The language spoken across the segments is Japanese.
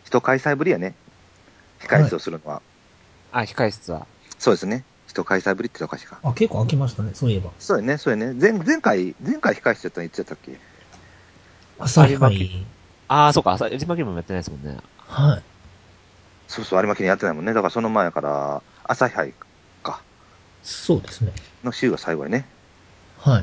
一開催ぶりやね。控室をするのは。 あ、控室は。 そうですね。一開催ぶりっておかしいか。 あ、結構空きましたね、そういえば。 そうやね、そうやね。前回控室やったのいつやったっけ？ 朝日杯。 ああ、そうか、有馬記念もやってないですもんね。 はい。 そうそう、有馬記念やってないもんね。だからその前から、朝日杯か。 そうですね。 の週が最後やね。 はい。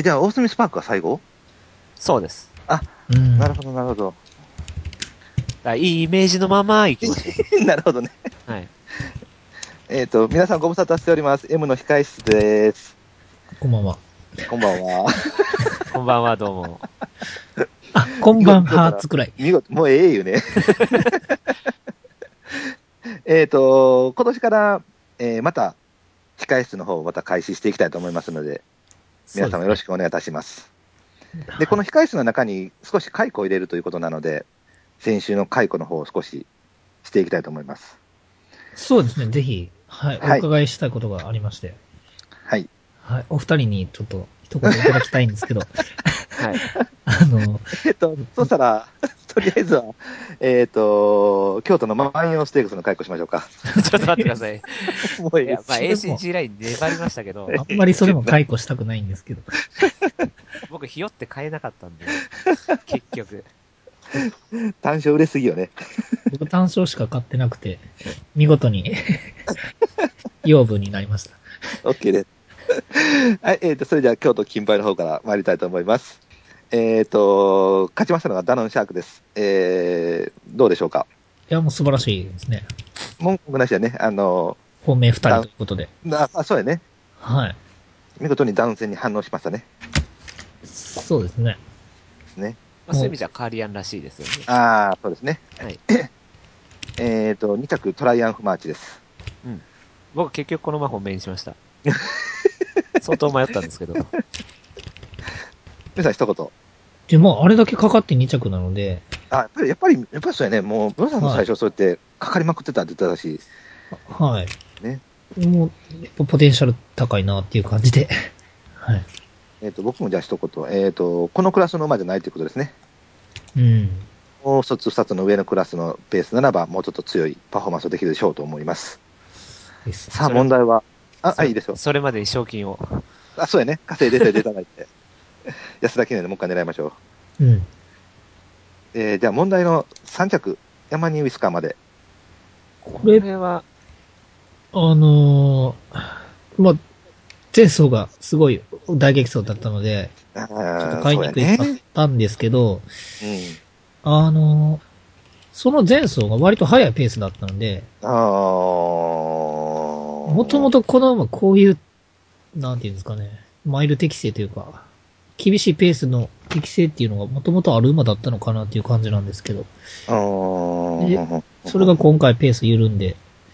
じゃあ、オースミスパークが最後？ そうです。 あ、 うん。 なるほど、なるほど。 いいイメージのまま行きましょなるほどね。 う。はい。 皆さんご無沙汰しております。M の控室です。 こんばんは。 こんばんは。 こんばんは、どうも。 あ、こんばんはつくらい。 見事、もうええよね。今年から、また、控室の方をまた開始していきたいと思いますので、皆様よろしくお願いいたします。で、この控室の中に少し解雇を入れるということなので、先週の解雇の方を少ししていきたいと思います。 そうですね、ぜひ、はい、お伺いしたいことがありまして。 はい。 はい、お二人にちょっと一言いただきたいんですけど。 はい。 そしたら、とりあえずは、京都の万葉ステークスの解雇しましょうか。 ちょっと待ってください。 もういいいや、まあ、 それも ACG ライン粘りましたけど、 あんまりそれも解雇したくないんですけど。 僕、ひよって買えなかったんで、結局。 単勝売れすぎよね。 僕単勝しか買ってなくて、見事に養分になりました。 OK です。はい、それでは京都金杯の方から参りたいと思います。勝ちましたのがダノンシャークです。どうでしょうか？ いや、もう素晴らしいですね。 文句なしだね。 本命二人ということで。 そうやね。 はい。 見事にダウン戦に反応しましたね。 そうですね。 ですね。 まあ、そういう意味じゃカーリアンらしいですよね。 そうですね。 はい。 2着トライアンフマーチです。 うん。僕、結局このまま本命にしました。相当迷ったんですけど。 皆さん一言。 で、もあれだけかかって2着なので。 やっぱりそうやね。もう、皆さんも最初そうやってかかりまくってたって言ってたし。 はい。 ね。 もう、やっぱポテンシャル高いなっていう感じで。はい。 僕もじゃあ一言。このクラスの馬じゃないということですね。 うん。 もう一つ二つの上のクラスのペースならば、もうちょっと強いパフォーマンスをできるでしょうと思います。 ですさあ、問題は。いいですよ。 それまでに賞金を。 そうやね。稼いでいただいて。安田記念でもう一回狙いましょう。うん。 じゃあ問題の3着、山にウィスカーまで。 これは、まあ、前走がすごい大激走だったので、ちょっと買いにくいかったんですけど、その前走が割と速いペースだったので、もともとこの馬こういう、なんていうんですかね、マイル適正というか、厳しいペースの適正っていうのがもともとある馬だったのかなっていう感じなんですけど。で、それが今回ペース緩んで、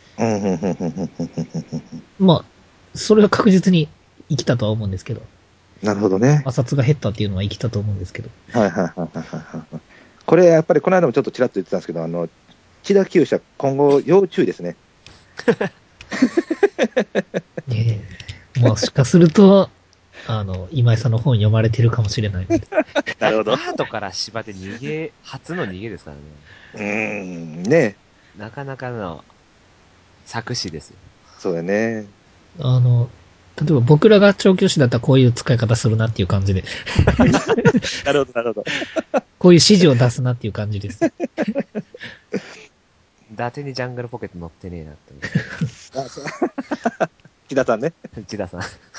まあ、それは確実に生きたとは思うんですけど。 なるほどね。 摩擦が減ったっていうのは生きたと思うんですけど。 はいはいはいはいはい。これやっぱりこの間もちょっとちらっと言ってたんですけど、千田厩舎今後要注意ですね。 もしかすると、今井さんの本読まれてるかもしれない。 なるほど。 後から芝で初の逃げですからね。 ね。 なかなかの作詞ですよ。 そうだね。 例えば僕らが調教師だったらこういう使い方するなっていう感じで。 なるほど、なるほど。 こういう指示を出すなっていう感じです。 伊達にジャングルポケット乗ってねえなって思って。 木田さんね。 内田さん。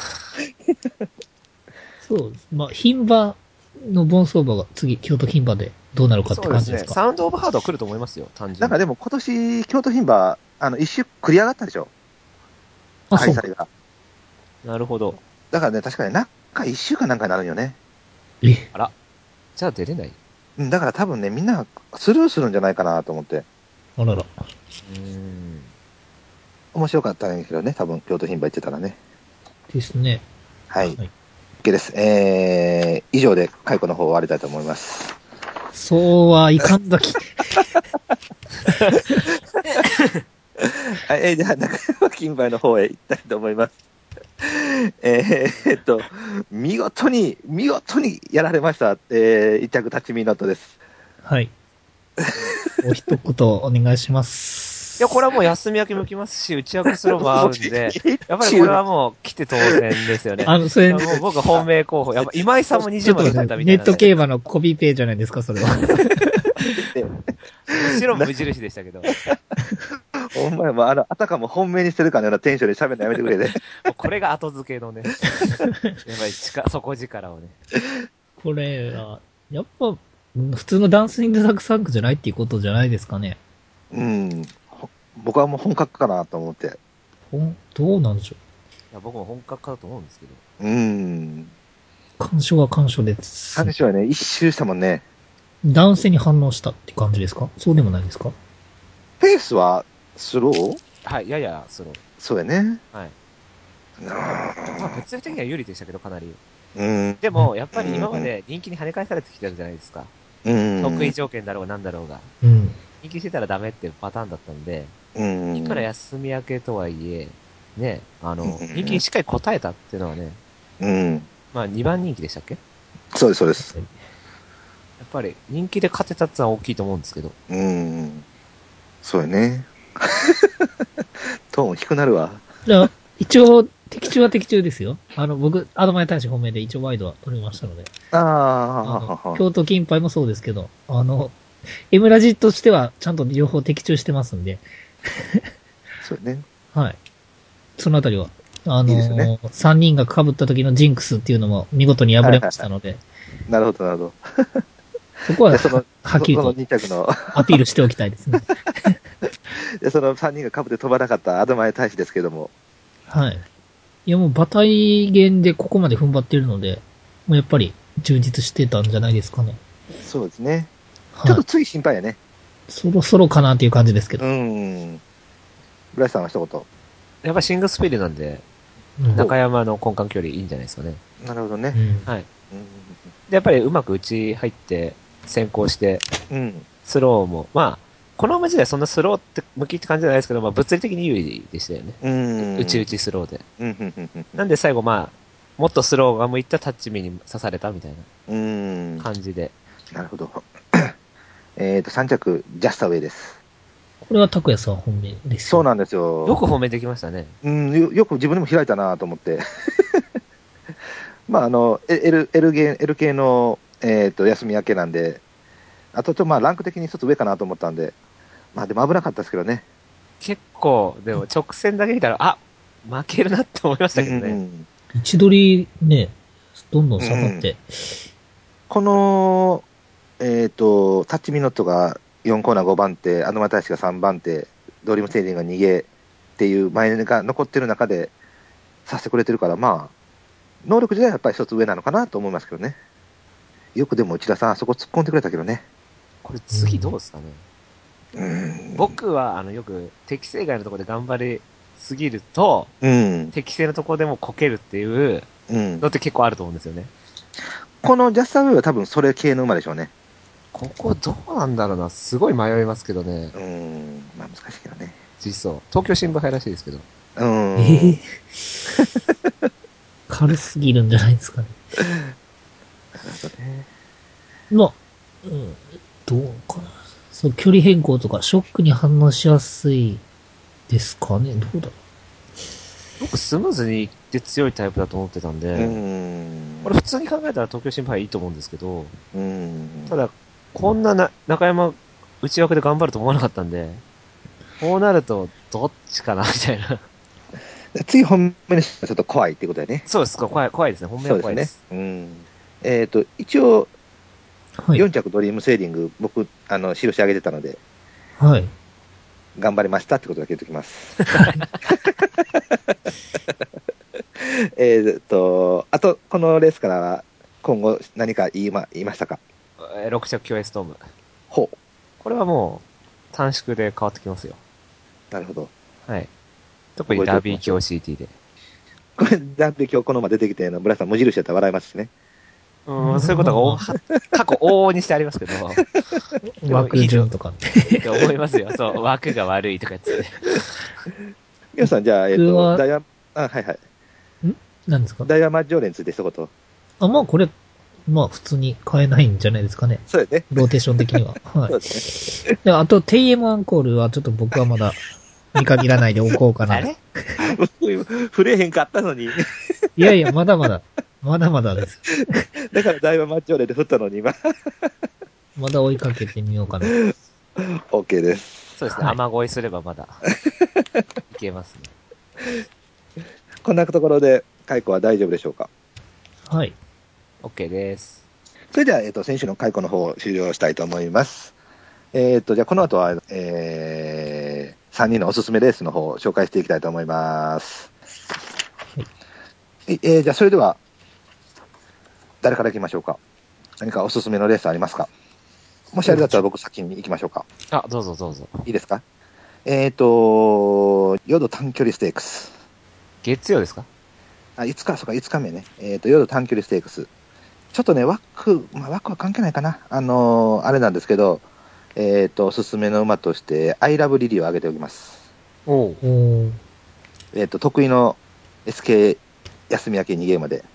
そうです。まあ、牝馬のボン相場が次、京都牝馬でどうなるかって感じですか？ そうですね。サウンドオブハードは来ると思いますよ、単純に。 なんかでも今年、京都牝馬、一周繰り上がったでしょ。開催が。 なるほど。 だからね、確かになんか一週間なんかになるよね。 あら。じゃあ出れない？ だから多分ね、みんなスルーするんじゃないかなと思って。 あらら。 面白かったんですけどね、多分京都牝馬行ってたらね。 ですね。 はい。OK です。以上で解雇の方終わりたいと思います。 そうはいかんざき。 はい、じゃあ中山金梅の方へ行きたいと思います。見事にやられました。一着立ち見ノットです。 はい。 お一言お願いします。 いや、これはもう休み明けも来ますし、内枠スローも合うんで、やっぱりこれはもう来て当然ですよね。 それ、 もう僕本命候補。やっぱ今井さんも20 ちょっとまで取ったみたいな。 ネット競馬のコピペじゃないですか、それは。 もちろん無印でしたけど。 お前もあたかも本命にしてるかのようなテンションで喋るのやめてくれね。 もうこれが後付けのね。やっぱり底力をね。 これは、やっぱ、普通のダンスインザザクサンクじゃないっていうことじゃないですかね。 うん。僕はもう本格かなと思って。 どうなんでしょいや僕も本格化だと思うんですけど。 うん。 干渉は干渉です。 話はね、一周したもんね。 男性に反応したって感じですか？そうでもないですか？ ペースはスロー？ はい、ややスロー。 そうやね。 はい。 ままあ物理的には有利でしたけど、かなり。 うん。 でも、やっぱり今まで人気に跳ね返されてきたじゃないですか。 うん。 得意条件だろうがなんだろうが。 うん。 人気してたらダメっていうパターンだったんで、 うん。 いくら休み明けとはいえ、ね、 うん人気にしっかり応えたっていうのはね、 うん。 まあ2番人気でしたっけ？ そうです、そうです。 やっぱり人気で勝てたってのは大きいと思うんですけど。 うん。そうやね。トーン低くなるわ。 一応、的中は的中ですよ。僕、アドマイ大使本命で一応ワイドは取りましたので。 ああ、 京都金杯もそうですけど、M ラジとしてはちゃんと両方的中してますんで。 そうやね。 はい。そのあたりは、 いいですよね。 3人が被った時のジンクスっていうのも見事に破れましたので。 なるほど、なるほど。 そこは、 でそのはっきりとその2着のアピールしておきたいですね。 で、その3人が被って飛ばなかったアドマイ大使ですけども。 はい。いやもう馬体減でここまで踏ん張ってるので、もうやっぱり充実してたんじゃないですかね。 そうですね。 はい。 ちょっと次心配やね。 そろそろかなっていう感じですけど。 浦井さんは一言。 やっぱシングスピードなんで、 うん。 中山の根幹距離いいんじゃないですかね。 なるほどね。 はい。 うん。 で、やっぱりうまく内入って先行して、 うん。 スローも、まあ、この馬自体そんなスローって向きって感じじゃないですけど、まあ物理的に有利でしたよね。 うん。 内々スローで。 うん。うん。 なんで最後まあ、もっとスローが向いたタッチ目に刺されたみたいうん。 な感じで。 なるほど。3着、ジャスタウェイです。 これは拓也さん本命です。 そうなんですよ。 よく褒めてきましたね。 うん、よく自分でも開いたなと思って。まあ、L 系の、休み明けなんで、あとちょっとまあ、ランク的に一つ上かなと思ったんで、まあ、でも危なかったですけどね。 結構、でも直線だけ見たら、あ、負けるなって思いましたけどね。 位置取りね、どんどん下がって。 この、タッチミノットが4コーナー5番手、アドマ大使が3番手、ドリームセーリングが逃げっていう前が残ってる中でさせてくれてるから、まあ、能力自体はやっぱり一つ上なのかなと思いますけどね。よくでも内田さん、あそこ突っ込んでくれたけどね。 これ次どうですかね。 うん。 僕は、よく、適正外のところで頑張りすぎると、 うん。 適正のところでもこけるっていううんのって結構あると思うんですよね。 このジャスターウェイは多分それ系の馬でしょうね。 ここどうなんだろうな。すごい迷いますけどね。 まあ難しいけどね。 実装。東京新聞杯らしいですけど。 軽すぎるんじゃないですかね。 なるほどね。 まあ、どうかな。そう、距離変更とか、ショックに反応しやすいですかね。どうだろ僕スムーズにいって強いタイプだと思ってたんで、これ普通に考えたら東京新聞杯いいと思うんですけど、ただ、こんな中山内枠で頑張ると思わなかったんで、こうなると、どっちかなみたいな。 次本命にしたらちょっと怖いってことだよね。 そうですか、怖いですね。本命は怖いです。 そうですね。一応、 う。はい。 4着ドリームセーリング、僕、印上げてたので、 はい。 頑張りましたってことだけ言っておきます。あと、このレースからは、今後何か言いましたか 6着競泳ストーム。 ほう。 これはもう、短縮で変わってきますよ。 なるほど。 はい。特にダービー強 CT で。 これ、だって今日この馬出てきて、村さん無印だったら笑いますしね。 そういうことが過去往々にしてありますけど。 枠順とか。 って思いますよ。そう、枠が悪いとか言って。 皆さん、じゃあ、 はいはい。 ダイヤマジョーレについて一言。 まあこれ、 まあ普通に買えないんじゃないですかね。 そうですね。 ローテーション的には。はい。 そうですね。 であと、テイエムアンコールはちょっと僕はまだ見限らないでおこうかな。 あれ触れへんかったのに。 いやいや、まだまだ。まだまだです。 だからだいぶマッチョレで振ったのに今。 まだ追いかけてみようかな。 OK です。 そうですね。 はい雨乞いすればまだ、いけますね。 こんなところで、解雇は大丈夫でしょうか。 はい。 OK です。 それでは、選手の解雇の方を終了したいと思います。じゃあこの後は、3人のおすすめレースの方を紹介していきたいと思います。じゃあそれでは、誰から行きましょうか。何かおすすめのレースありますか。もしあれだったら僕先に行きましょうか。 あ、どうぞどうぞ。 いいですか。ヨド短距離ステークス。 月曜ですか。 5日目ね。ヨド短距離ステークス。ちょっとね、枠は関係ないかな。あれなんですけど、おすすめの馬として、アイラブリリーを挙げておきます。 おう。 得意の SK 休み明け2ゲームで。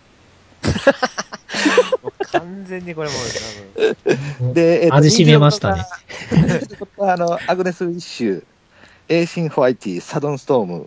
もう完全にこれもう多分。 で、 味しめましたね。 アグネス・ウィッシュ、エイシン・ホワイティ、サドン・ストーム、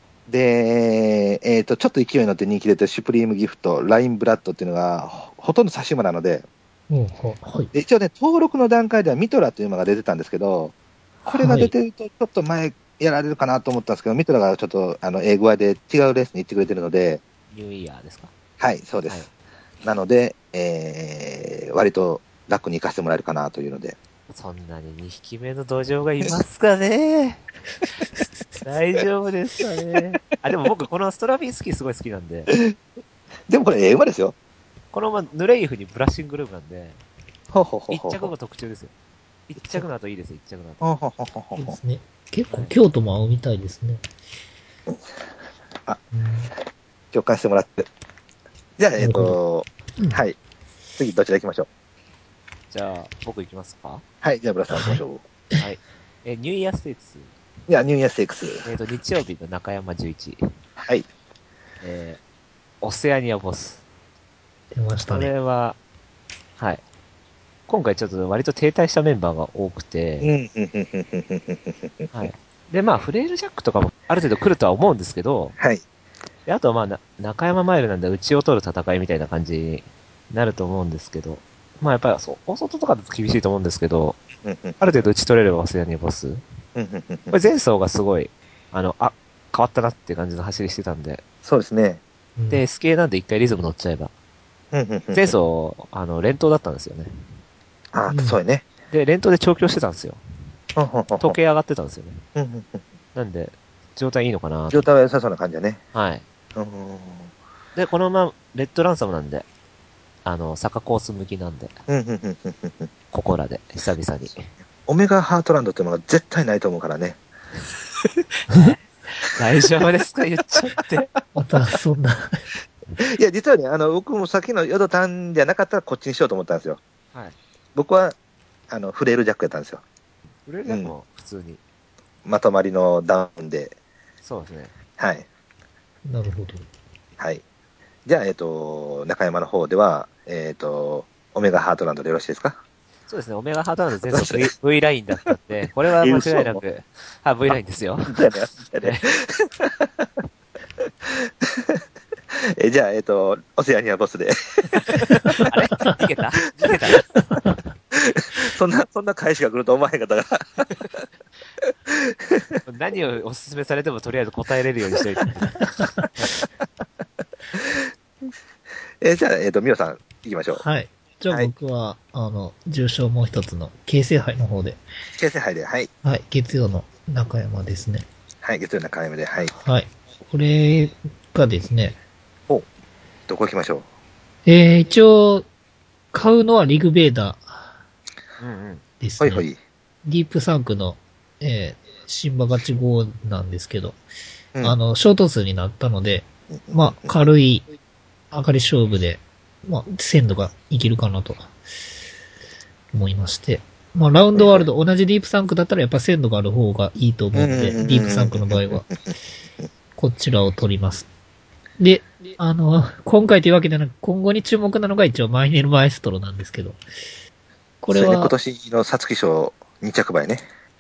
で、ちょっと勢いに乗って人気出てるシュプリーム・ギフト、ライン・ブラッドっていうのが、ほとんど差し馬なので、 はい。 で一応ね、登録の段階ではミトラという馬が出てたんですけど、これが出てるとちょっと前やられるかなと思ったんですけど、ミトラがちょっと英語で違うレースに行ってくれてるので、 ニューイヤーですか。 はい、そうです。 はい、 なので、割と楽に行かせてもらえるかなというので。 そんなに2匹目の土壌がいますかね。大丈夫ですかね。あ、でも僕このストラビンスキーすごい好きなんで。 でもこれ馬ですよ。 この馬、ヌレイフにブラッシングルームなんで、 ほうほうほう 1 ほう着が特注ですよ。1着の後いいですよ、1着の後。 ほうほうほうほうほうそうですね。結構京都も合うみたいですね。 あ、 うん、 共感してもらって。じゃあ、 うん、 はい。次、どちら行きましょう。 じゃあ、僕行きますか。 はい、じゃあ、ブラスさん行きましょう。 はい。ニューイヤーステークス。 いや、ニューイヤーステークス。 日曜日の中山11。 はい。 オセアニアボス。 出ましたこれね。 は、はい。今回ちょっと割と停滞したメンバーが多くて、はい。で、まあ、フレイルジャックとかもある程度来るとは思うんですけど、 はい。 であとはまあ、中山マイルなんで内を取る戦いみたいな感じになると思うんですけど、まあやっぱり大外とかだと厳しいと思うんですけど、ある程度打ち取れればオセアニアボス。これ前走がすごい、変わったなっていう感じの走りしてたんで。 そうですね。 で、SK なんで一回リズム乗っちゃえば。前走、連投だったんですよね。 あ、そうやね。 で、連投で調教してたんですよ。時計上がってたんですよね。なんで、状態いいのかな。 状態は良さそうな感じだね。 はい。で、このまま、レッドランサムなんで、坂コース向きなんで、ここらで、久々に。 オメガハートランドっていうのが絶対ないと思うからね。 大丈夫ですか言っちゃって。 また、そんな。 いや、実はね、僕もさっきのヨドタンじゃなかったらこっちにしようと思ったんですよ。 はい。 僕は、フレイルジャックやったんですよ。 フレイルジャックも普通に。 まとまりのダウンで。 そうですね。 はい。 なるほど。 はい。じゃあ、中山の方では、オメガハートランドでよろしいですか。 そうですね。オメガハートランド前走 V ラインだったんで、これは間違いなく、はい、V ラインですよ。 じゃあ、オセアニアボスで。 あれ逃げたそんな返しが来ると思わへんかったから。 何をお勧めされてもとりあえず答えれるようにしといて。 じゃあ、ミオさん、行きましょう。 はい。じゃあ僕は、重賞もう一つの、京成杯の方で。 京成杯で、はい。 はい。月曜の中山ですね。 はい、月曜の中山で、はい。 はい。これがですね。 どこ行きましょう。一応、買うのはリグベーダーですね。 ほいほい。 ディープサンクの、新馬勝ち号なんですけど、 うん、 ショート数になったので、まあ、軽い上がり勝負で、まあ、鮮度がいけるかなと思いまして。まあ、ラウンドワールド、同じディープサンクだったらやっぱ鮮度がある方がいいと思うので、ディープサンクの場合は、こちらを取ります。 で、今回というわけでなく、今後に注目なのが一応マイネルマエストロなんですけど、これは、 今年の皐月賞2着倍ね。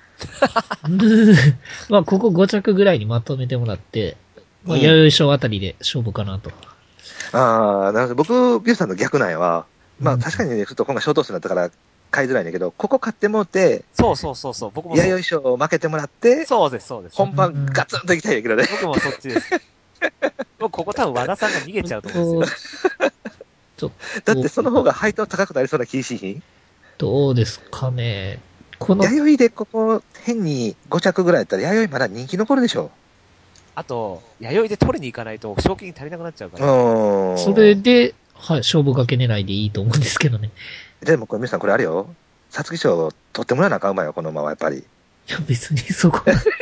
まあ、ここ5着ぐらいにまとめてもらって、まあ、弥生賞あたりで勝負かなと。 ああ、なるほど。僕、ビューさんの逆なんやわ。まあ、確かにね、ちょっと今回ショート数になったから買いづらいんだけど、ここ買ってもうて、 そう、僕もそう。 弥生賞を負けてもらって、 そうです。 本番ガツンといきたいんだけどね。 僕もそっちです。僕ここ多分和田さんが逃げちゃうと思うんですよ。 だってその方が配当高くなりそうな気しひん？ どうですかね。 弥生でここ変に5着ぐらいやったら弥生まだ人気残るでしょ。 あと、弥生で取りに行かないと賞金足りなくなっちゃうから。 それで、はい、勝負かけ狙いでいいと思うんですけどね。 でもこれ皆さんこれあれよ。皐月賞取ってもらわなあかんまよ、このままやっぱり。 いや、別にそこ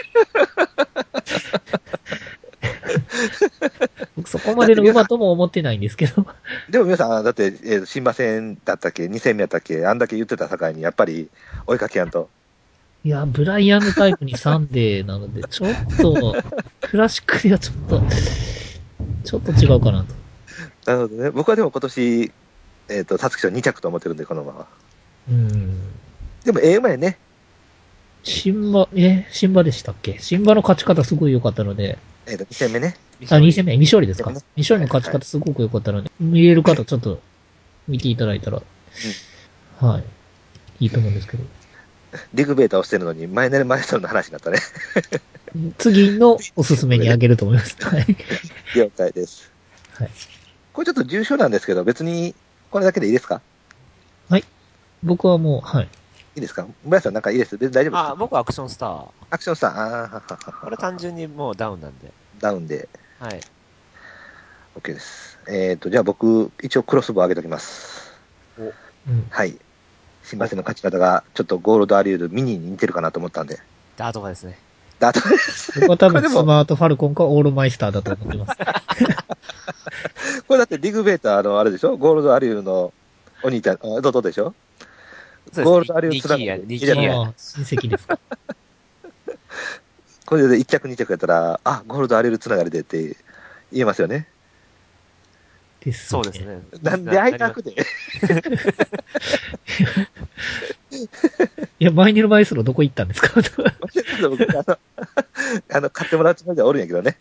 僕そこまでの馬とも思ってないんですけど。 でも皆さん、だって、新馬戦だったっけ ?2 戦目やったっけあんだけ言ってた境に、やっぱり追いかけやんと。 いや、ブライアンのタイプにサンデーなので、ちょっと、クラシックではちょっと違うかなと。 なるほどね。僕はでも今年、皐月賞2着と思ってるんで、この馬は。でも、馬やね。 新馬でしたっけ？新馬の勝ち方すごい良かったので。 2戦目ね。 2戦目、未勝利ですか？未勝利の勝ち方すごく良かったので、見れる方ちょっと見ていただいたら、はい。いいと思うんですけど。 リグベーターをしてるのに、マイネルマイストロの話になったね。 次のおすすめにあげると思います。はい。 了解です。 はい。 これちょっと重症なんですけど、別に、これだけでいいですか？ はい。僕はもう、はい。 いいですか？村井さんなんかいいです？別に大丈夫ですか？ 僕はアクションスター。 アクションスター、は。 これ単純にもうダウンなんで。 ダウンで。 はい。 OK です。じゃあ僕、一応クロスボウ上げときます。はい。新馬戦の勝ち方が、ちょっとゴールドアリュールミニに似てるかなと思ったんで。 ダートがですね。 ダートです。 僕は多分スマートファルコンかオールマイスターだと思ってます。 これだってリグベーターのあれでしょ？ゴールドアリュールのお兄ちゃん、弟でしょ？ゴールドアリュールつながりで。 ニキーヤ。 親戚ですか。 これで1着2着やったら、ゴールドアリュールつながりでって言えますよね。 そうですね。 なんで開いたくでいや、マイネルマイスロどこ行ったんですか？ 買ってもらうつもりではおるんやけどね。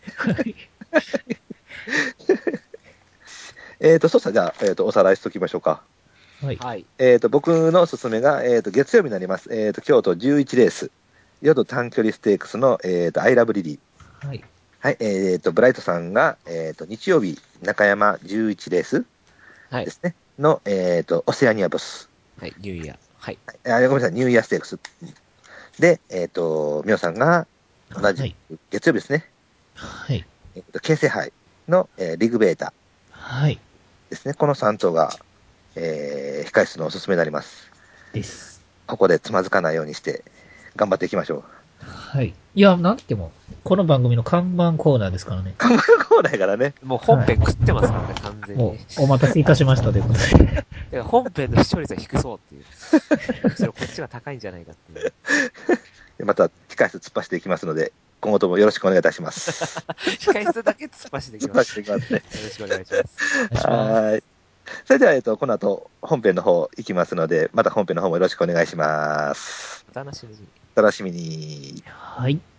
そうしたらじゃあ、おさらいしときましょうか。 はい。 僕のおすすめが、月曜日になります。京都11レース。夜短距離ステークスの、アイラブリリー。 はい。 はい、ブライトさんが、日曜日、中山11レースですね。の、オセアニアボス。 はい、ニューイヤー。はい。 ごめんなさい、ニューイヤーステークス。で、ミオさんが、同じ、月曜日ですね。 はい。 京成杯の、リグベータ。 はい。 ですね。この3頭が、控室のおすすめになります。 です。 ここでつまずかないようにして、頑張っていきましょう。 はい。いや、なんて言っても、この番組の看板コーナーですからね。 看板コーナーやからね。 もう本編食ってますからね、完全に。もう、 お待たせいたしましたということで。 本編の視聴率は低そうっていう。むしろこっちが高いんじゃないかっていう。 また、控室突っ走っていきますので、今後ともよろしくお願いいたします。 控室だけ突っ走っていきます。 突っ走っていきますね。 よろしくお願いします。 はい。それでは、この後、本編の方行きますので、また本編の方もよろしくお願いします。 お楽しみに。 お楽しみに。 はい。